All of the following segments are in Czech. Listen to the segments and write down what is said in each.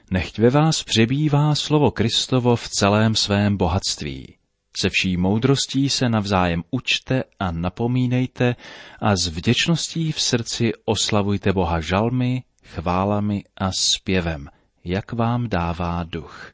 Nechť ve vás přebývá slovo Kristovo v celém svém bohatství. Se vší moudrostí se navzájem učte a napomínejte a s vděčností v srdci oslavujte Boha žalmy, chválami a zpěvem, jak vám dává duch.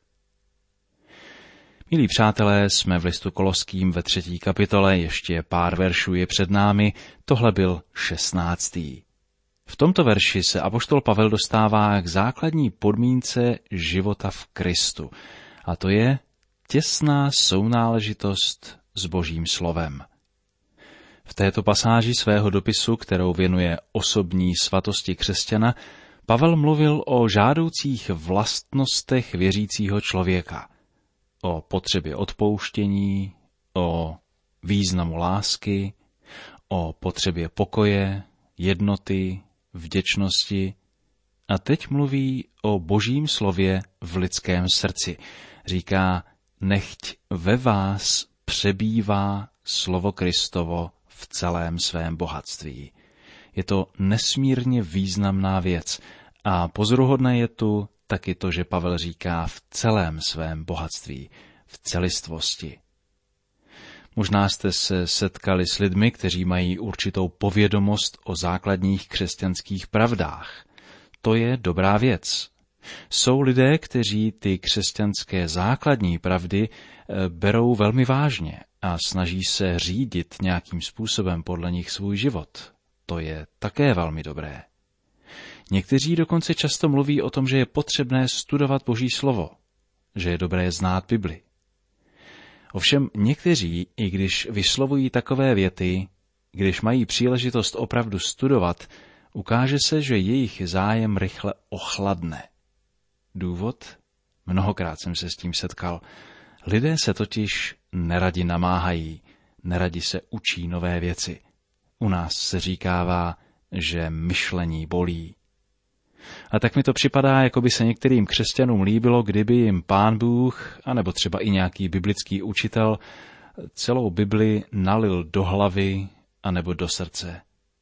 Milí přátelé, jsme v listu Koloským ve 3. kapitole, ještě pár veršů je před námi, tohle byl 16. V tomto verši se apoštol Pavel dostává k základní podmínce života v Kristu, a to je těsná sounáležitost s Božím slovem. V této pasáži svého dopisu, kterou věnuje osobní svatosti křesťana, Pavel mluvil o žádoucích vlastnostech věřícího člověka, o potřebě odpouštění, o významu lásky, o potřebě pokoje, jednoty, vděčnosti a teď mluví o Božím slově v lidském srdci. Říká, nechť ve vás přebývá slovo Kristovo v celém svém bohatství. Je to nesmírně významná věc a pozoruhodné je tu taky to, že Pavel říká v celém svém bohatství, v celistvosti. Možná jste se setkali s lidmi, kteří mají určitou povědomost o základních křesťanských pravdách. To je dobrá věc. Jsou lidé, kteří ty křesťanské základní pravdy berou velmi vážně a snaží se řídit nějakým způsobem podle nich svůj život. To je také velmi dobré. Někteří dokonce často mluví o tom, že je potřebné studovat Boží slovo, že je dobré znát Bibli. Ovšem někteří, i když vyslovují takové věty, když mají příležitost opravdu studovat, ukáže se, že jejich zájem rychle ochladne. Důvod? Mnohokrát jsem se s tím setkal. Lidé se totiž neradi namáhají, neradi se učí nové věci. U nás se říkává, že myšlení bolí. A tak mi to připadá, jako by se některým křesťanům líbilo, kdyby jim Pán Bůh, anebo třeba i nějaký biblický učitel, celou Bibli nalil do hlavy anebo do srdce.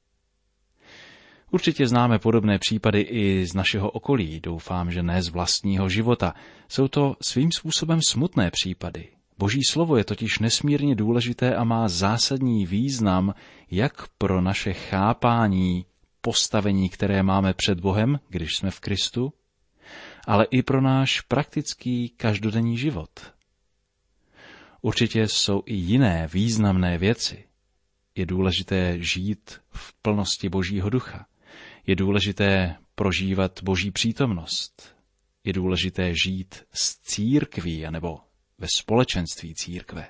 Určitě známe podobné případy i z našeho okolí, doufám, že ne z vlastního života. Jsou to svým způsobem smutné případy. Boží slovo je totiž nesmírně důležité a má zásadní význam jak pro naše chápání postavení, které máme před Bohem, když jsme v Kristu, ale i pro náš praktický každodenní život. Určitě jsou i jiné významné věci. Je důležité žít v plnosti Božího ducha. Je důležité prožívat Boží přítomnost. Je důležité žít s církví anebo ve společenství církve.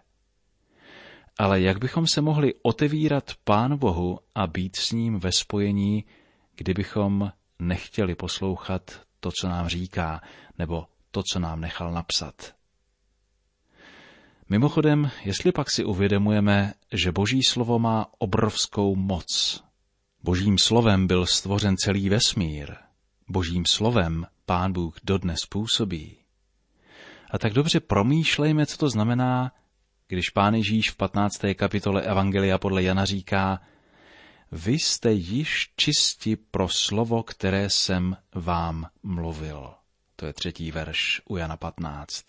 Ale jak bychom se mohli otevírat Pánu Bohu a být s ním ve spojení, kdybychom nechtěli poslouchat to, co nám říká, nebo to, co nám nechal napsat? Mimochodem, jestli pak si uvědomujeme, že Boží slovo má obrovskou moc. Božím slovem byl stvořen celý vesmír. Božím slovem Pán Bůh dodnes působí. A tak dobře promýšlejme, co to znamená, když Pán Ježíš v 15. kapitole Evangelia podle Jana říká, vy jste již čisti pro slovo, které jsem vám mluvil. To je 3. verš u Jana 15.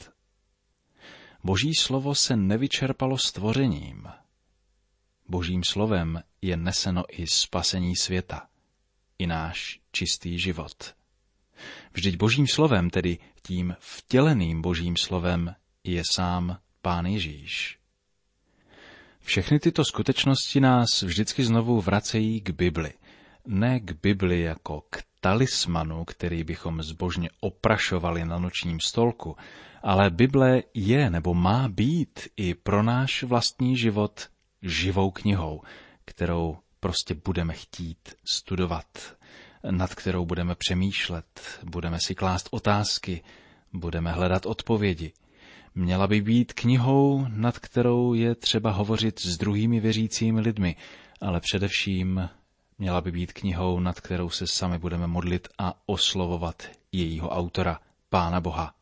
Boží slovo se nevyčerpalo stvořením. Božím slovem je neseno i spasení světa, i náš čistý život. Vždyť Božím slovem, tedy tím vtěleným Božím slovem, je sám Pán Ježíš. Všechny tyto skutečnosti nás vždycky znovu vracejí k Bibli. Ne k Bibli jako k talismanu, který bychom zbožně oprašovali na nočním stolku, ale Bible je nebo má být i pro náš vlastní život živou knihou, kterou prostě budeme chtít studovat, nad kterou budeme přemýšlet, budeme si klást otázky, budeme hledat odpovědi. Měla by být knihou, nad kterou je třeba hovořit s druhými věřícími lidmi, ale především měla by být knihou, nad kterou se sami budeme modlit a oslovovat jejího autora, Pána Boha.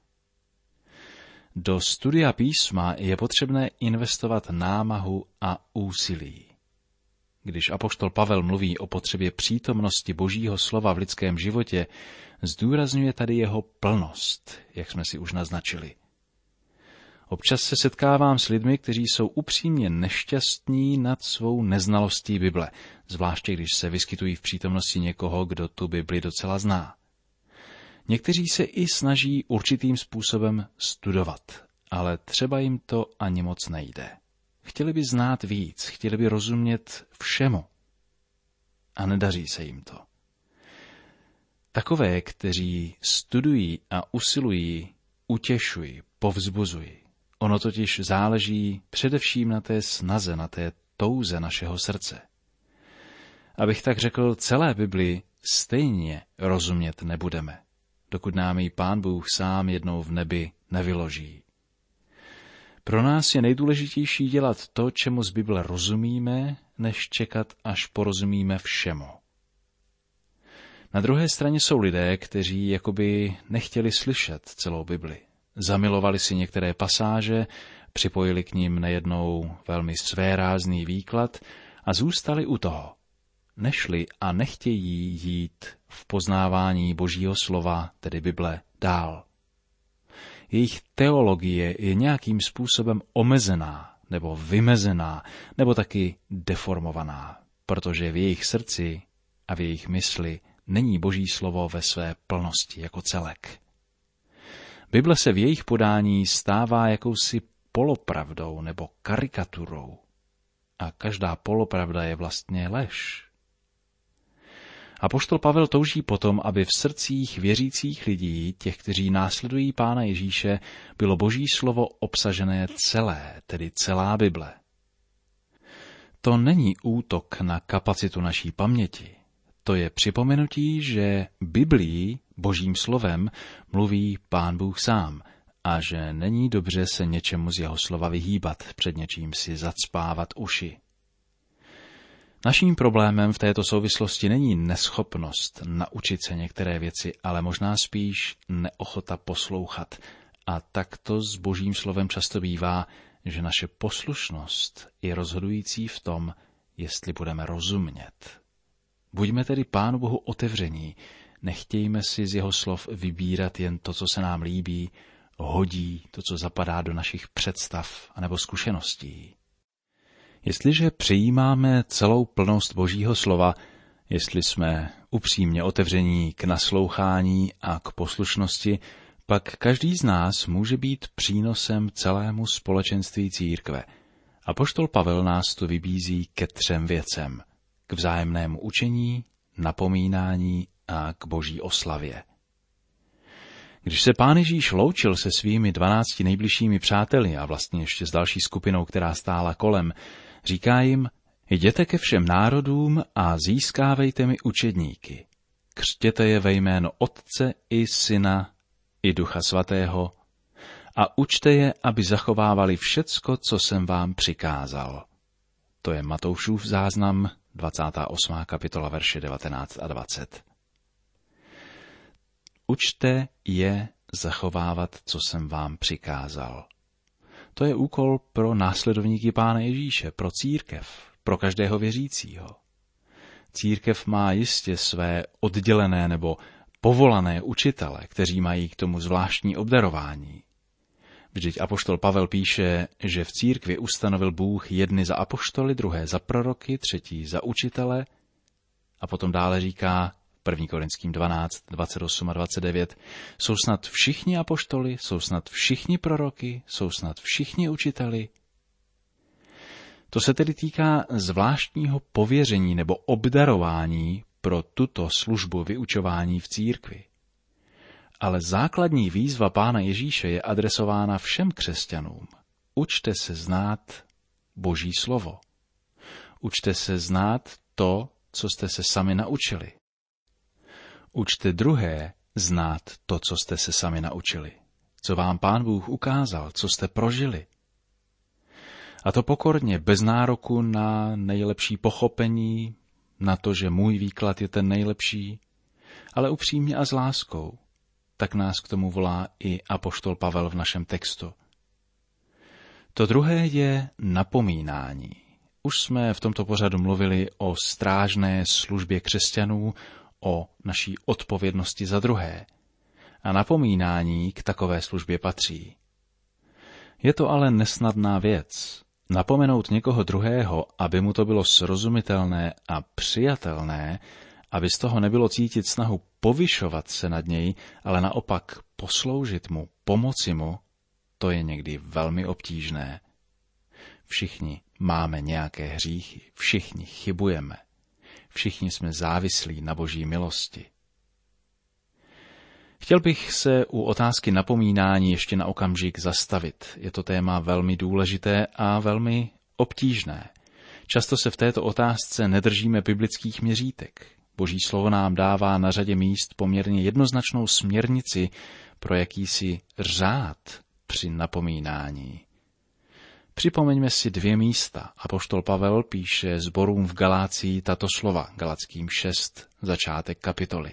Do studia písma je potřebné investovat námahu a úsilí. Když apoštol Pavel mluví o potřebě přítomnosti Božího slova v lidském životě, zdůrazňuje tady jeho plnost, jak jsme si už naznačili. Občas se setkávám s lidmi, kteří jsou upřímně nešťastní nad svou neznalostí Bible, zvláště když se vyskytují v přítomnosti někoho, kdo tu Bibli docela zná. Někteří se i snaží určitým způsobem studovat, ale třeba jim to ani moc nejde. Chtěli by znát víc, chtěli by rozumět všemu. A nedaří se jim to. Takové, kteří studují a usilují, utěšují, povzbuzují. Ono totiž záleží především na té snaze, na té touze našeho srdce. Abych tak řekl, celé Bibli stejně rozumět nebudeme, dokud nám ji Pán Bůh sám jednou v nebi nevyloží. Pro nás je nejdůležitější dělat to, čemu z Bible rozumíme, než čekat, až porozumíme všemu. Na druhé straně jsou lidé, kteří jakoby nechtěli slyšet celou Bibli. Zamilovali si některé pasáže, připojili k nim nejednou velmi svérázný výklad a zůstali u toho. Nešli a nechtějí jít v poznávání Božího slova, tedy Bible, dál. Jejich teologie je nějakým způsobem omezená, nebo vymezená, nebo taky deformovaná, protože v jejich srdci a v jejich mysli není Boží slovo ve své plnosti jako celek. Bible se v jejich podání stává jakousi polopravdou nebo karikaturou. A každá polopravda je vlastně lež. Apoštol Pavel touží potom, aby v srdcích věřících lidí, těch, kteří následují Pána Ježíše, bylo Boží slovo obsažené celé, tedy celá Bible. To není útok na kapacitu naší paměti. To je připomenutí, že Biblí, Božím slovem, mluví Pán Bůh sám a že není dobře se něčemu z jeho slova vyhýbat, před něčím si zacpávat uši. Naším problémem v této souvislosti není neschopnost naučit se některé věci, ale možná spíš neochota poslouchat. A tak to s Božím slovem často bývá, že naše poslušnost je rozhodující v tom, jestli budeme rozumět. Buďme tedy Pánu Bohu otevření, nechtějme si z jeho slov vybírat jen to, co se nám líbí, hodí, to, co zapadá do našich představ anebo zkušeností. Jestliže přijímáme celou plnost Božího slova, jestli jsme upřímně otevření k naslouchání a k poslušnosti, pak každý z nás může být přínosem celému společenství církve. Apoštol Pavel nás tu vybízí ke 3 věcem. K vzájemnému učení, napomínání a k Boží oslavě. Když se Pán Ježíš loučil se svými 12 nejbližšími přáteli a vlastně ještě s další skupinou, která stála kolem, říká jim, jděte ke všem národům a získávejte mi učedníky. Křtěte je ve jméno Otce i Syna i Ducha Svatého a učte je, aby zachovávali všecko, co jsem vám přikázal. To je Matoušův záznam, 28. kapitola, verše 19 a 20. Učte je zachovávat, co jsem vám přikázal. To je úkol pro následovníky Pána Ježíše, pro církev, pro každého věřícího. Církev má jistě své oddělené nebo povolané učitele, kteří mají k tomu zvláštní obdarování. Vždyť apoštol Pavel píše, že v církvi ustanovil Bůh jedny za apoštoly, druhé za proroky, třetí za učitele a potom dále říká 1. Korinským 12, 28 a 29, jsou snad všichni apoštoly, jsou snad všichni proroky, jsou snad všichni učiteli. To se tedy týká zvláštního pověření nebo obdarování pro tuto službu vyučování v církvi. Ale základní výzva Pána Ježíše je adresována všem křesťanům. Učte se znát Boží slovo. Učte se znát to, co jste se sami naučili. Učte druhé znát to, co jste se sami naučili. Co vám Pán Bůh ukázal, co jste prožili. A to pokorně, bez nároku na nejlepší pochopení, na to, že můj výklad je ten nejlepší, ale upřímně a s láskou. Tak nás k tomu volá i apoštol Pavel v našem textu. To druhé je napomínání. Už jsme v tomto pořadu mluvili o strážné službě křesťanů, o naší odpovědnosti za druhé. A napomínání k takové službě patří. Je to ale nesnadná věc. Napomenout někoho druhého, aby mu to bylo srozumitelné a přijatelné, aby z toho nebylo cítit snahu povyšovat se nad něj, ale naopak posloužit mu, pomoci mu, to je někdy velmi obtížné. Všichni máme nějaké hříchy, všichni chybujeme, všichni jsme závislí na Boží milosti. Chtěl bych se u otázky napomínání ještě na okamžik zastavit. Je to téma velmi důležité a velmi obtížné. Často se v této otázce nedržíme biblických měřítek. Boží slovo nám dává na řadě míst poměrně jednoznačnou směrnici pro jakýsi řád při napomínání. Připomeňme si 2 místa. Apoštol Pavel píše sborům v Galácii tato slova, Galatským 6, začátek kapitoly.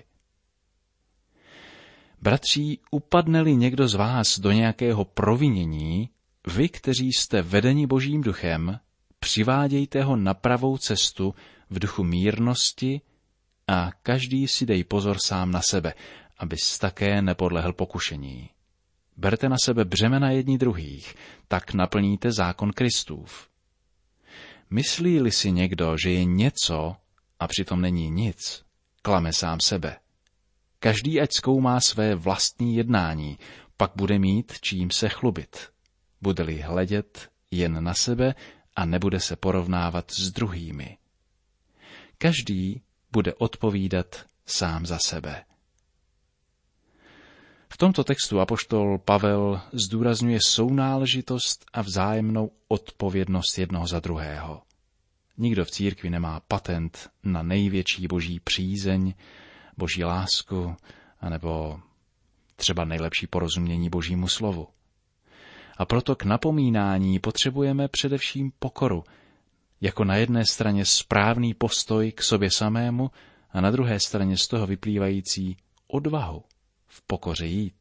Bratří, upadne-li někdo z vás do nějakého provinění, vy, kteří jste vedeni Božím duchem, přivádějte ho na pravou cestu v duchu mírnosti a každý si dej pozor sám na sebe, abys také nepodlehl pokušení. Berte na sebe břemena jedni druhých, tak naplníte zákon Kristův. Myslí-li si někdo, že je něco a přitom není nic, klame sám sebe. Každý ať zkoumá své vlastní jednání, pak bude mít čím se chlubit. Bude-li hledět jen na sebe a nebude se porovnávat s druhými. Každý bude odpovídat sám za sebe. V tomto textu apoštol Pavel zdůrazňuje sounáležitost a vzájemnou odpovědnost jednoho za druhého. Nikdo v církvi nemá patent na největší boží přízeň, boží lásku, anebo třeba nejlepší porozumění božímu slovu. A proto k napomínání potřebujeme především pokoru, jako na jedné straně správný postoj k sobě samému a na druhé straně z toho vyplývající odvahu v pokoře jít.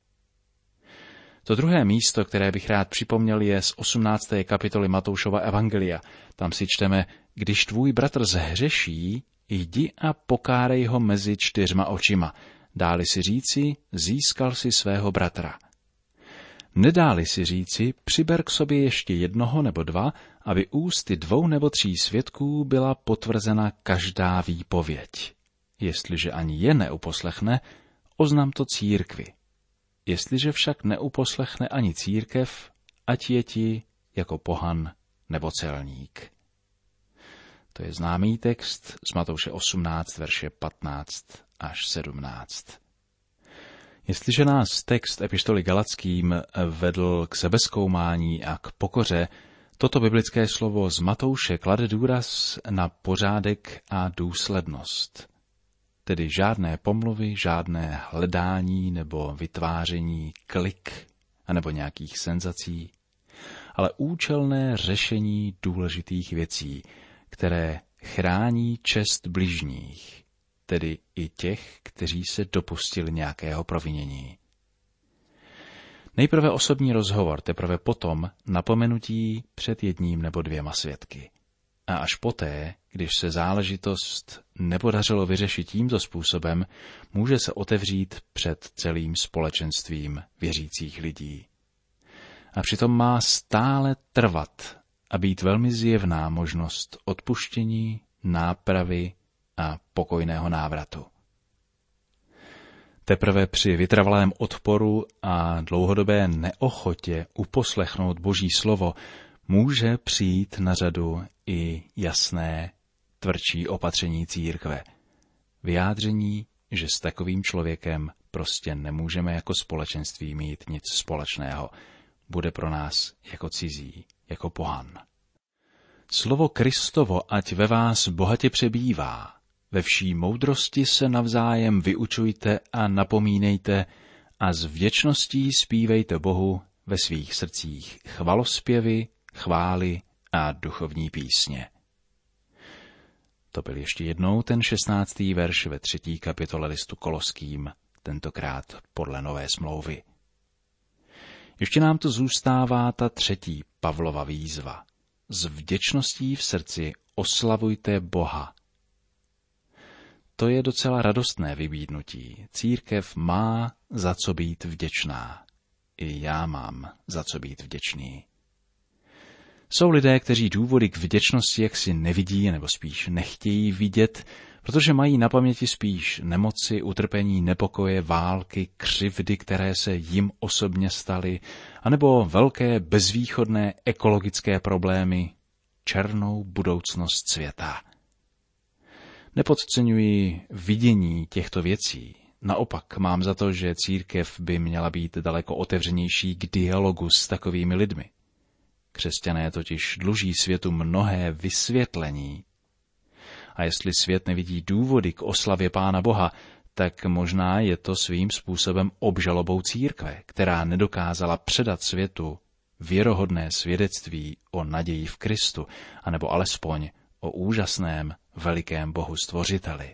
To druhé místo, které bych rád připomněl, je z 18. kapitoly Matoušova evangelia. Tam si čteme, když tvůj bratr zhřeší, jdi a pokárej ho mezi 4 očima. Dáli si říci, získal si svého bratra. Nedáli si říci, přiber k sobě ještě 1 nebo 2, aby ústy 2 nebo 3 svědků byla potvrzena každá výpověď. Jestliže ani je neuposlechne, oznam to církvi. Jestliže však neuposlechne ani církev, ať je ti jako pohan nebo celník. To je známý text z Matouše 18, verše 15 až 17. Jestliže nás text epištoly Galatským vedl k sebezkoumání a k pokoře, toto biblické slovo z Matouše klade důraz na pořádek a důslednost. Tedy žádné pomluvy, žádné hledání nebo vytváření klik anebo nějakých senzací, ale účelné řešení důležitých věcí, které chrání čest bližních, tedy i těch, kteří se dopustili nějakého provinění. Nejprve osobní rozhovor, teprve potom napomenutí před 1 nebo 2 svědky. A až poté, když se záležitost nepodařilo vyřešit tímto způsobem, může se otevřít před celým společenstvím věřících lidí. A přitom má stále trvat a být velmi zjevná možnost odpuštění, nápravy a pokojného návratu. Teprve při vytrvalém odporu a dlouhodobé neochotě uposlechnout Boží slovo může přijít na řadu i jasné, tvrdší opatření církve. Vyjádření, že s takovým člověkem prostě nemůžeme jako společenství mít nic společného. Bude pro nás jako cizí, jako pohan. Slovo Kristovo ať ve vás bohatě přebývá. Ve vší moudrosti se navzájem vyučujte a napomínejte a s vděčností zpívejte Bohu ve svých srdcích chvalospěvy, chvály a duchovní písně. To byl ještě jednou ten 16. verš ve 3. kapitole listu Koloským, tentokrát podle Nové smlouvy. Ještě nám tu zůstává ta 3. Pavlova výzva. s vděčností v srdci oslavujte Boha. To je docela radostné vybídnutí. Církev má za co být vděčná. I já mám za co být vděčný. Jsou lidé, kteří důvody k vděčnosti jaksi nevidí nebo spíš nechtějí vidět, protože mají na paměti spíš nemoci, utrpení, nepokoje, války, křivdy, které se jim osobně staly, anebo velké bezvýchodné ekologické problémy, černou budoucnost světa. Nepodceňuji vidění těchto věcí. Naopak mám za to, že církev by měla být daleko otevřenější k dialogu s takovými lidmi. Křesťané totiž dluží světu mnohé vysvětlení. A jestli svět nevidí důvody k oslavě Pána Boha, tak možná je to svým způsobem obžalobou církve, která nedokázala předat světu věrohodné svědectví o naději v Kristu, anebo alespoň o úžasném, velikém Bohu stvořiteli.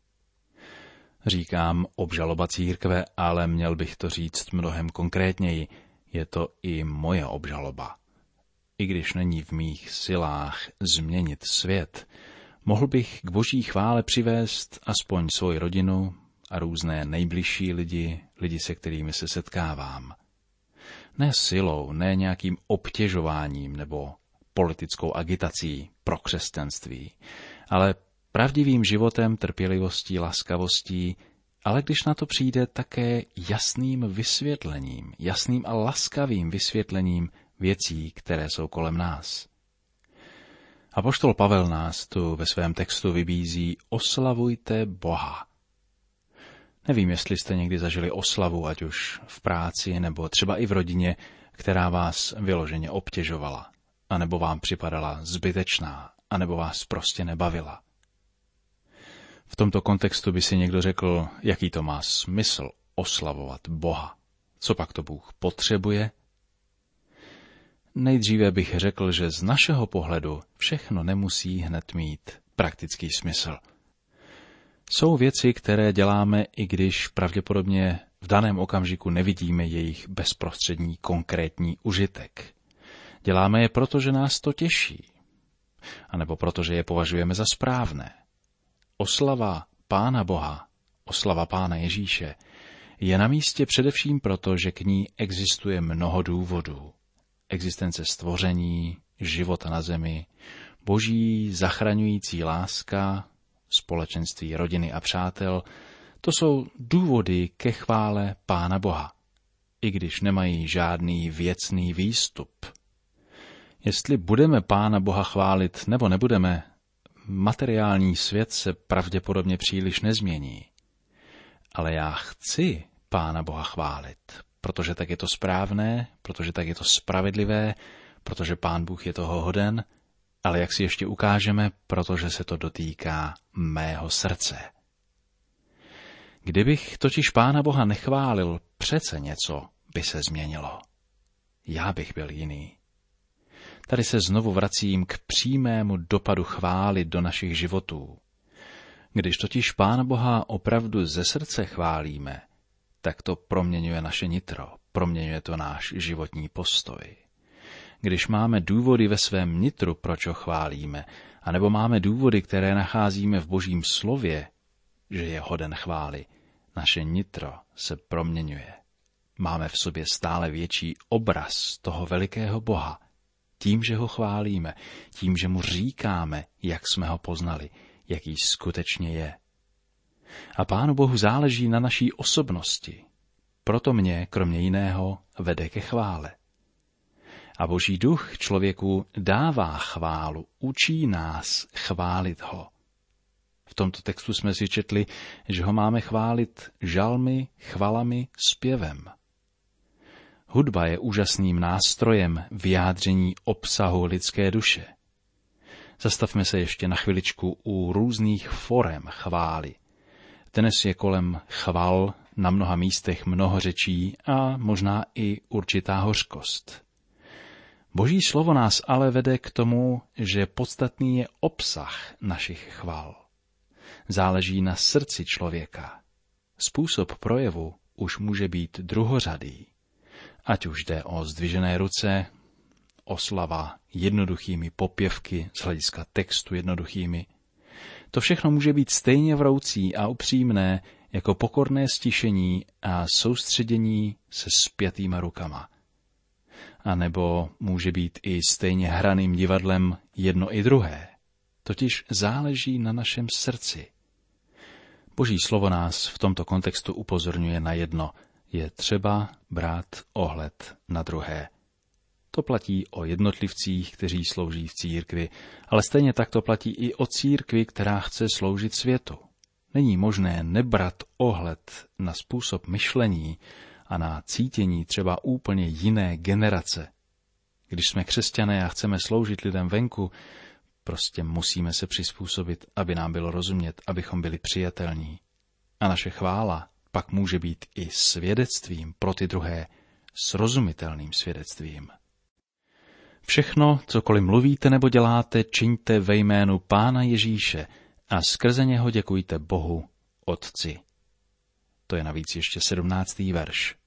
Říkám obžaloba církve, ale měl bych to říct mnohem konkrétněji. Je to i moje obžaloba. I když není v mých silách změnit svět, mohl bych k Boží chvále přivést aspoň svoji rodinu a různé nejbližší lidi, se kterými se setkávám. Ne silou, ne nějakým obtěžováním nebo politickou agitací pro křesťanství, ale pravdivým životem, trpělivostí, laskavostí, ale když na to přijde také jasným vysvětlením, jasným a laskavým vysvětlením věcí, které jsou kolem nás. Apoštol Pavel nás tu ve svém textu vybízí: oslavujte Boha. Nevím, jestli jste někdy zažili oslavu, ať už v práci nebo třeba i v rodině, která vás vyloženě obtěžovala, anebo vám připadala zbytečná, anebo vás prostě nebavila. V tomto kontextu by si někdo řekl, jaký to má smysl oslavovat Boha. Co pak to Bůh potřebuje? Nejdříve bych řekl, že z našeho pohledu všechno nemusí hned mít praktický smysl. Jsou věci, které děláme, i když pravděpodobně v daném okamžiku nevidíme jejich bezprostřední konkrétní užitek. Děláme je proto, že nás to těší, anebo proto, že je považujeme za správné. Oslava Pána Boha, oslava Pána Ježíše je na místě především proto, že k ní existuje mnoho důvodů. Existence stvoření, života na zemi, Boží zachraňující láska, společenství rodiny a přátel, to jsou důvody ke chvále Pána Boha, i když nemají žádný věcný výstup. Jestli budeme Pána Boha chválit nebo nebudeme, materiální svět se pravděpodobně příliš nezmění. Ale já chci Pána Boha chválit, protože tak je to správné, protože tak je to spravedlivé, protože Pán Bůh je toho hoden, ale jak si ještě ukážeme, protože se to dotýká mého srdce. Kdybych totiž Pána Boha nechválil, přece něco by se změnilo. Já bych byl jiný. Tady se znovu vracím k přímému dopadu chvály do našich životů. Když totiž Pána Boha opravdu ze srdce chválíme, tak to proměňuje naše nitro, proměňuje to náš životní postoj. Když máme důvody ve svém nitru, proč ho chválíme, anebo máme důvody, které nacházíme v Božím slově, že je hoden chvály, naše nitro se proměňuje. Máme v sobě stále větší obraz toho velikého Boha, tím, že ho chválíme, tím, že mu říkáme, jak jsme ho poznali, jaký skutečně je. A Pánu Bohu záleží na naší osobnosti, proto mě, kromě jiného, vede ke chvále. A Boží duch člověku dává chválu, učí nás chválit ho. V tomto textu jsme si četli, že ho máme chválit žalmy, chvalami, zpěvem. Hudba je úžasným nástrojem vyjádření obsahu lidské duše. Zastavme se ještě na chviličku u různých forem chvály. Dnes je kolem chval na mnoha místech mnoho řečí a možná i určitá hořkost. Boží slovo nás ale vede k tomu, že podstatný je obsah našich chval. Záleží na srdci člověka. Způsob projevu už může být druhořadý. Ať už jde o zdvižené ruce, oslava jednoduchými popěvky, z hlediska textu jednoduchými. To všechno může být stejně vroucí a upřímné jako pokorné stišení a soustředění se spjatýma rukama. A nebo může být i stejně hraným divadlem jedno i druhé. Totiž záleží na našem srdci. Boží slovo nás v tomto kontextu upozorňuje na jedno. Je třeba brát ohled na druhé. To platí o jednotlivcích, kteří slouží v církvi, ale stejně tak to platí i o církvi, která chce sloužit světu. Není možné nebrat ohled na způsob myšlení a na cítění třeba úplně jiné generace. Když jsme křesťané a chceme sloužit lidem venku, prostě musíme se přizpůsobit, aby nám bylo rozumět, abychom byli přijatelní. A naše chvála pak může být i svědectvím pro ty druhé, srozumitelným svědectvím. Všechno, cokoliv mluvíte nebo děláte, čiňte ve jménu Pána Ježíše a skrze něho děkujte Bohu, Otci. To je navíc ještě 17. verš.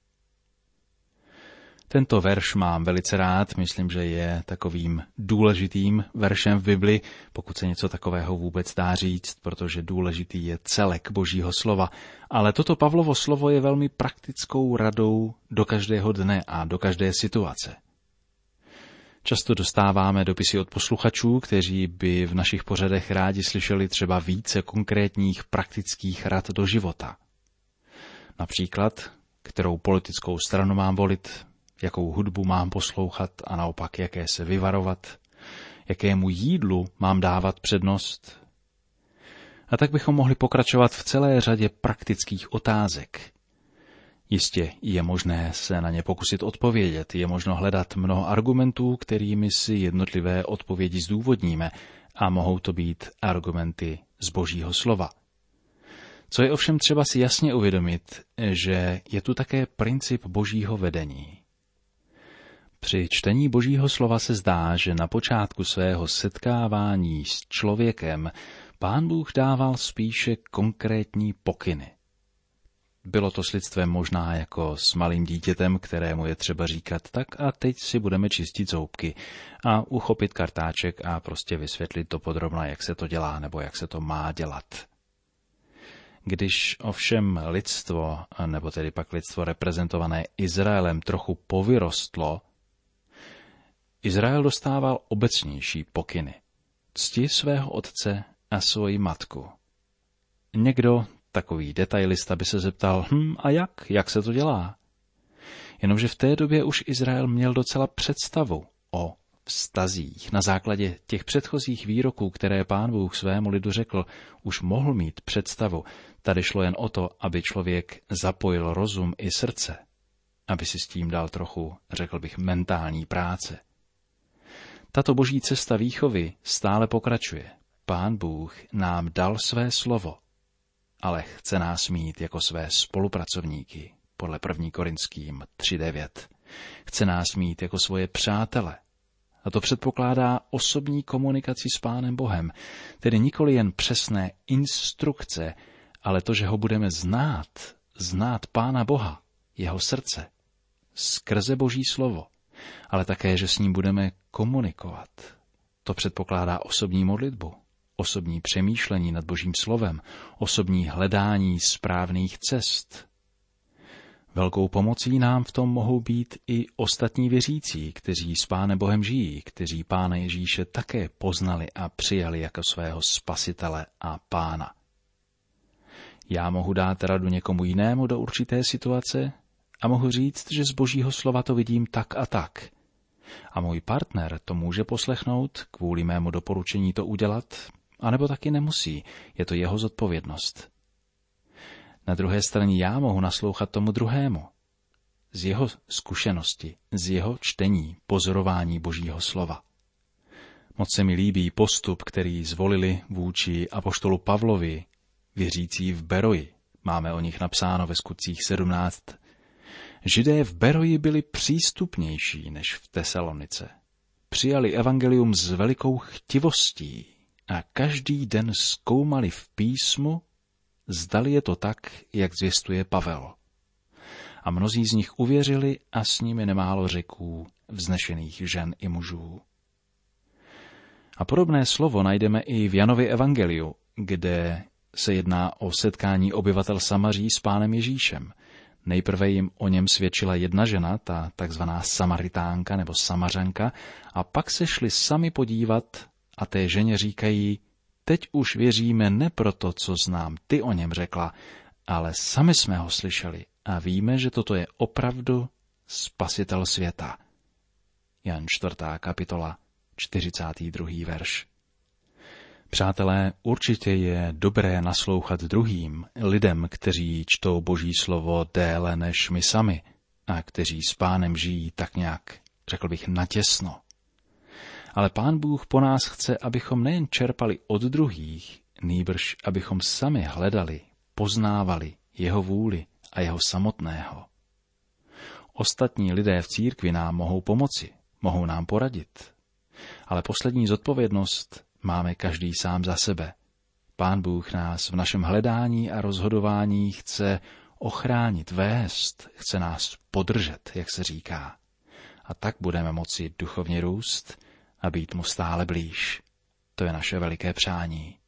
Tento verš mám velice rád, myslím, že je takovým důležitým veršem v Bibli, pokud se něco takového vůbec dá říct, protože důležitý je celek Božího slova. Ale toto Pavlovo slovo je velmi praktickou radou do každého dne a do každé situace. Často dostáváme dopisy od posluchačů, kteří by v našich pořadech rádi slyšeli třeba více konkrétních praktických rad do života. Například, kterou politickou stranu mám volit, jakou hudbu mám poslouchat a naopak jaké se vyvarovat, jakému jídlu mám dávat přednost. A tak bychom mohli pokračovat v celé řadě praktických otázek. Jistě je možné se na ně pokusit odpovědět, je možno hledat mnoho argumentů, kterými si jednotlivé odpovědi zdůvodníme, a mohou to být argumenty z Božího slova. Co je ovšem třeba si jasně uvědomit, že je tu také princip Božího vedení. Při čtení Božího slova se zdá, že na počátku svého setkávání s člověkem Pán Bůh dával spíše konkrétní pokyny. Bylo to s lidstvem možná jako s malým dítětem, kterému je třeba říkat tak a teď si budeme čistit zoubky a uchopit kartáček a prostě vysvětlit dopodrobna, jak se to dělá nebo jak se to má dělat. Když ovšem lidstvo, nebo tedy pak lidstvo reprezentované Izraelem trochu povyrostlo, Izrael dostával obecnější pokyny. Cti svého otce a svoji matku. Někdo, takový detailista, by se zeptal, a jak se to dělá? Jenomže v té době už Izrael měl docela představu o vztazích. Na základě těch předchozích výroků, které Pán Bůh svému lidu řekl, už mohl mít představu. Tady šlo jen o to, aby člověk zapojil rozum i srdce, aby si s tím dal trochu, řekl bych, mentální práce. Tato boží cesta výchovy stále pokračuje. Pán Bůh nám dal své slovo, ale chce nás mít jako své spolupracovníky, podle 1. Korinským 3:9. Chce nás mít jako svoje přátele. A to předpokládá osobní komunikaci s Pánem Bohem, tedy nikoli jen přesné instrukce, ale to, že ho budeme znát Pána Boha, jeho srdce, skrze Boží slovo, ale také, že s ním budeme komunikovat. To předpokládá osobní modlitbu, osobní přemýšlení nad Božím slovem, osobní hledání správných cest. Velkou pomocí nám v tom mohou být i ostatní věřící, kteří s Pánem Bohem žijí, kteří Pána Ježíše také poznali a přijali jako svého spasitele a Pána. Já mohu dát radu někomu jinému do určité situace a mohu říct, že z Božího slova to vidím tak a tak. A můj partner to může poslechnout, kvůli mému doporučení to udělat, anebo taky nemusí, je to jeho zodpovědnost. Na druhé straně já mohu naslouchat tomu druhému. Z jeho zkušenosti, z jeho čtení, pozorování Božího slova. Moc se mi líbí postup, který zvolili vůči apoštolu Pavlovi, věřící v Beroji. Máme o nich napsáno ve Skutcích 17. Židé v Beroji byli přístupnější než v Tesalonice. Přijali evangelium s velikou chtivostí a každý den zkoumali v písmu, zdali je to tak, jak zvěstuje Pavel. a mnozí z nich uvěřili a s nimi nemálo řeků, vznešených žen i mužů. A podobné slovo najdeme i v Janově evangeliu, kde se jedná o setkání obyvatel Samaří s Pánem Ježíšem. Nejprve jim o něm svědčila jedna žena, ta takzvaná Samaritánka nebo Samařanka, a pak se šli sami podívat a té ženě říkají: teď už věříme ne proto, co znám ty o něm řekla, ale sami jsme ho slyšeli a víme, že toto je opravdu Spasitel světa. Jan 4. kapitola, 42. verš. Přátelé, určitě je dobré naslouchat druhým, lidem, kteří čtou Boží slovo déle než my sami a kteří s Pánem žijí tak nějak, řekl bych, natěsno. Ale Pán Bůh po nás chce, abychom nejen čerpali od druhých, nýbrž abychom sami hledali, poznávali jeho vůli a jeho samotného. Ostatní lidé v církvi nám mohou pomoci, mohou nám poradit. Ale poslední zodpovědnost máme každý sám za sebe. Pán Bůh nás v našem hledání a rozhodování chce ochránit, vést, chce nás podržet, jak se říká. A tak budeme moci duchovně růst a být mu stále blíž. To je naše veliké přání.